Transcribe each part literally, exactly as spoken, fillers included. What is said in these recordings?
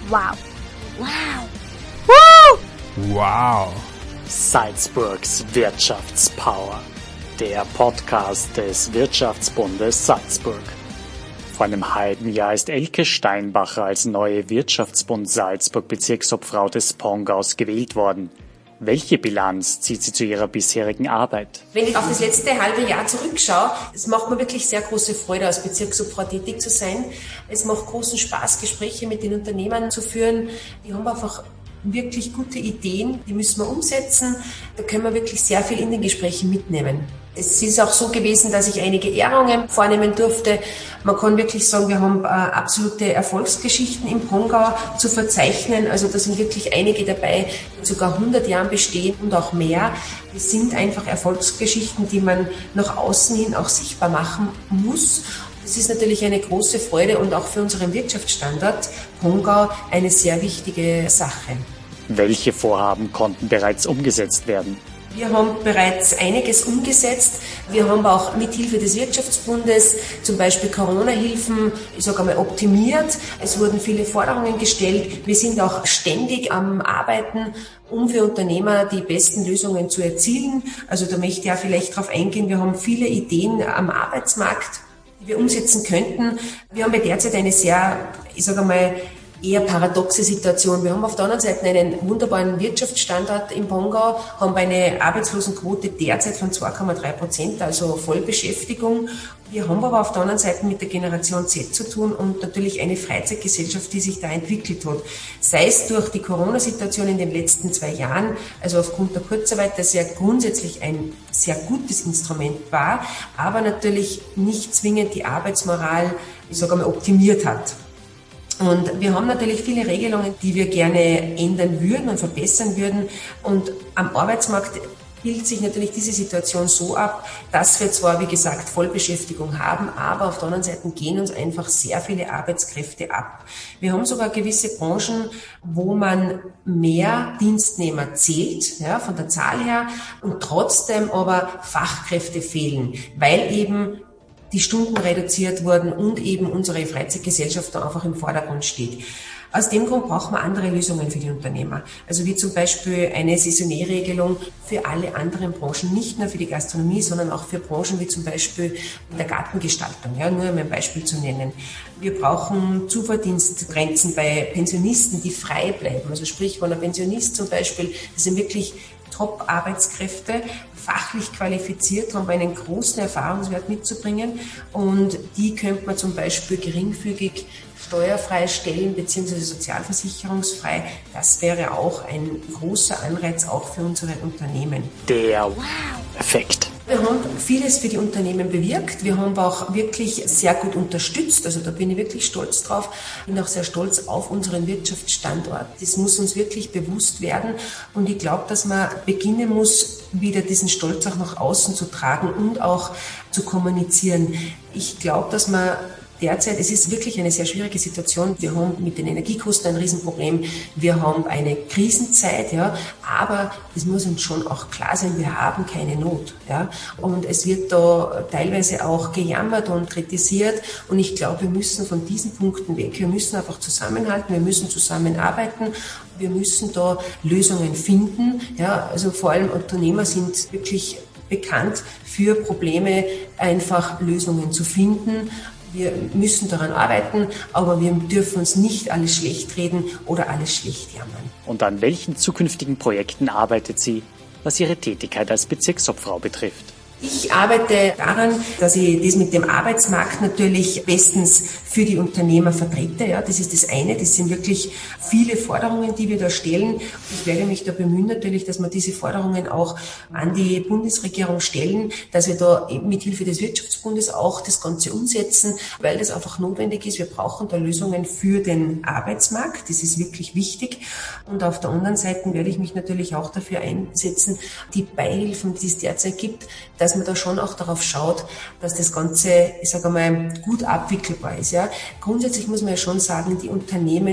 Wow. Wow. Woo! Wow. Salzburgs Wirtschaftspower. Der Podcast des Wirtschaftsbundes Salzburg. Vor einem halben Jahr ist Elke Steinbacher als neue Wirtschaftsbund Salzburg Bezirksobfrau des Pongaus gewählt worden. Welche Bilanz zieht sie zu ihrer bisherigen Arbeit? Wenn ich auf das letzte halbe Jahr zurückschaue, es macht mir wirklich sehr große Freude, als Bezirksobfrau tätig zu sein. Es macht großen Spaß, Gespräche mit den Unternehmern zu führen. Die haben einfach wirklich gute Ideen, die müssen wir umsetzen. Da können wir wirklich sehr viel in den Gesprächen mitnehmen. Es ist auch so gewesen, dass ich einige Ehrungen vornehmen durfte. Man kann wirklich sagen, wir haben äh, absolute Erfolgsgeschichten im Pongau zu verzeichnen. Also da sind wirklich einige dabei, die sogar hundert Jahren bestehen und auch mehr. Das sind einfach Erfolgsgeschichten, die man nach außen hin auch sichtbar machen muss. Das ist natürlich eine große Freude und auch für unseren Wirtschaftsstandort Pongau eine sehr wichtige Sache. Welche Vorhaben konnten bereits umgesetzt werden? Wir haben bereits einiges umgesetzt. Wir haben auch mit Hilfe des Wirtschaftsbundes zum Beispiel Corona-Hilfen, ich sage einmal, optimiert. Es wurden viele Forderungen gestellt. Wir sind auch ständig am Arbeiten, um für Unternehmer die besten Lösungen zu erzielen. Also da möchte ich auch vielleicht darauf eingehen. Wir haben viele Ideen am Arbeitsmarkt, die wir umsetzen könnten. Wir haben ja derzeit eine sehr, ich sage einmal, eher paradoxe Situation. Wir haben auf der anderen Seite einen wunderbaren Wirtschaftsstandort im Pongau, haben eine Arbeitslosenquote derzeit von zwei Komma drei Prozent, also Vollbeschäftigung. Wir haben aber auf der anderen Seite mit der Generation Z zu tun und natürlich eine Freizeitgesellschaft, die sich da entwickelt hat. Sei es durch die Corona-Situation in den letzten zwei Jahren, also aufgrund der Kurzarbeit, das ja grundsätzlich ein sehr gutes Instrument war, aber natürlich nicht zwingend die Arbeitsmoral, ich sage einmal, optimiert hat. Und wir haben natürlich viele Regelungen, die wir gerne ändern würden und verbessern würden. Und am Arbeitsmarkt bildet sich natürlich diese Situation so ab, dass wir zwar, wie gesagt, Vollbeschäftigung haben, aber auf der anderen Seite gehen uns einfach sehr viele Arbeitskräfte ab. Wir haben sogar gewisse Branchen, wo man mehr Dienstnehmer zählt, ja, von der Zahl her, und trotzdem aber Fachkräfte fehlen, weil eben die Stunden reduziert wurden und eben unsere Freizeitgesellschaft da einfach im Vordergrund steht. Aus dem Grund brauchen wir andere Lösungen für die Unternehmer. Also wie zum Beispiel eine Saisonierregelung für alle anderen Branchen, nicht nur für die Gastronomie, sondern auch für Branchen wie zum Beispiel der Gartengestaltung, ja, nur um ein Beispiel zu nennen. Wir brauchen Zuverdienstgrenzen bei Pensionisten, die frei bleiben. Also sprich, wenn ein Pensionist zum Beispiel, das sind wirklich Top-Arbeitskräfte, fachlich qualifiziert, haben einen großen Erfahrungswert mitzubringen und die könnte man zum Beispiel geringfügig steuerfrei stellen bzw. sozialversicherungsfrei. Das wäre auch ein großer Anreiz auch für unsere Unternehmen. Der Wow-Effekt. Wir haben vieles für die Unternehmen bewirkt. Wir haben auch wirklich sehr gut unterstützt. Also da bin ich wirklich stolz drauf. Bin auch sehr stolz auf unseren Wirtschaftsstandort. Das muss uns wirklich bewusst werden. Und ich glaube, dass man beginnen muss, wieder diesen Stolz auch nach außen zu tragen und auch zu kommunizieren. Ich glaube, dass man derzeit, es ist wirklich eine sehr schwierige Situation. Wir haben mit den Energiekosten ein Riesenproblem. Wir haben eine Krisenzeit, ja. Aber es muss uns schon auch klar sein, wir haben keine Not, ja. Und es wird da teilweise auch gejammert und kritisiert. Und ich glaube, wir müssen von diesen Punkten weg. Wir müssen einfach zusammenhalten. Wir müssen zusammenarbeiten. Wir müssen da Lösungen finden, ja. Also vor allem Unternehmer sind wirklich bekannt für Probleme, einfach Lösungen zu finden. Wir müssen daran arbeiten, aber wir dürfen uns nicht alles schlecht reden oder alles schlecht jammern. Und an welchen zukünftigen Projekten arbeitet sie, was ihre Tätigkeit als Bezirksobfrau betrifft? Ich arbeite daran, dass ich das mit dem Arbeitsmarkt natürlich bestens für die Unternehmer vertrete. Ja, das ist das eine. Das sind wirklich viele Forderungen, die wir da stellen. Ich werde mich da bemühen natürlich, dass wir diese Forderungen auch an die Bundesregierung stellen, dass wir da mit Hilfe des Wirtschaftsbundes auch das Ganze umsetzen, weil das einfach notwendig ist. Wir brauchen da Lösungen für den Arbeitsmarkt. Das ist wirklich wichtig. Und auf der anderen Seite werde ich mich natürlich auch dafür einsetzen, die Beihilfen, die es derzeit gibt, dass man da schon auch darauf schaut, dass das Ganze, ich sage mal, gut abwickelbar ist. Ja. Grundsätzlich muss man ja schon sagen, die Unternehmen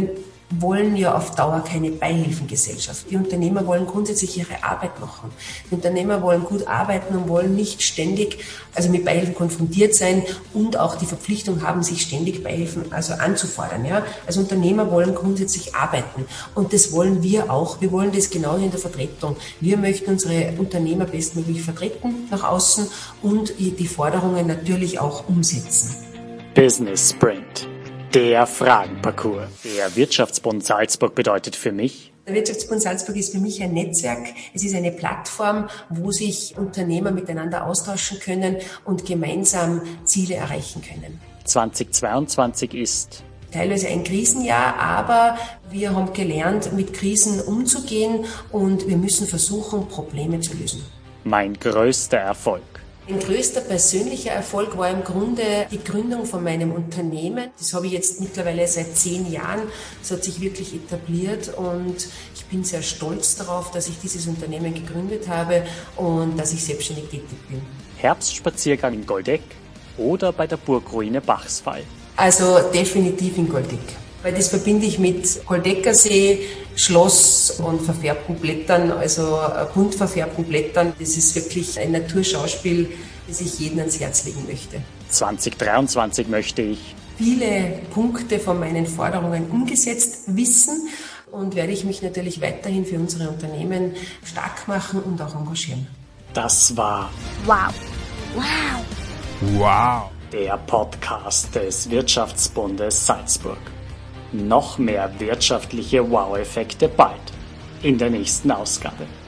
wollen ja auf Dauer keine Beihilfengesellschaft. Die Unternehmer wollen grundsätzlich ihre Arbeit machen. Die Unternehmer wollen gut arbeiten und wollen nicht ständig also mit Beihilfen konfrontiert sein und auch die Verpflichtung haben, sich ständig Beihilfen also anzufordern. Ja? Also Unternehmer wollen grundsätzlich arbeiten und das wollen wir auch. Wir wollen das genauso in der Vertretung. Wir möchten unsere Unternehmer bestmöglich vertreten nach außen und die Forderungen natürlich auch umsetzen. Business Sprint. Der Fragenparcours. Der Wirtschaftsbund Salzburg bedeutet für mich: Der Wirtschaftsbund Salzburg ist für mich ein Netzwerk. Es ist eine Plattform, wo sich Unternehmer miteinander austauschen können und gemeinsam Ziele erreichen können. zweitausendzweiundzwanzig ist teilweise ein Krisenjahr, aber wir haben gelernt, mit Krisen umzugehen und wir müssen versuchen, Probleme zu lösen. Mein größter Erfolg. Mein größter persönlicher Erfolg war im Grunde die Gründung von meinem Unternehmen. Das habe ich jetzt mittlerweile seit zehn Jahren. Das hat sich wirklich etabliert und ich bin sehr stolz darauf, dass ich dieses Unternehmen gegründet habe und dass ich selbstständig tätig bin. Herbstspaziergang in Goldeck oder bei der Burgruine Bachsfall? Also definitiv in Goldeck. Weil das verbinde ich mit Goldeckersee, Schloss und verfärbten Blättern, also bunt verfärbten Blättern. Das ist wirklich ein Naturschauspiel, das ich jedem ans Herz legen möchte. zweitausenddreiundzwanzig möchte ich viele Punkte von meinen Forderungen umgesetzt wissen und werde ich mich natürlich weiterhin für unsere Unternehmen stark machen und auch engagieren. Das war Wow. Wow. Wow. der Podcast des Wirtschaftsbundes Salzburg. Noch mehr wirtschaftliche Wow-Effekte bald in der nächsten Ausgabe.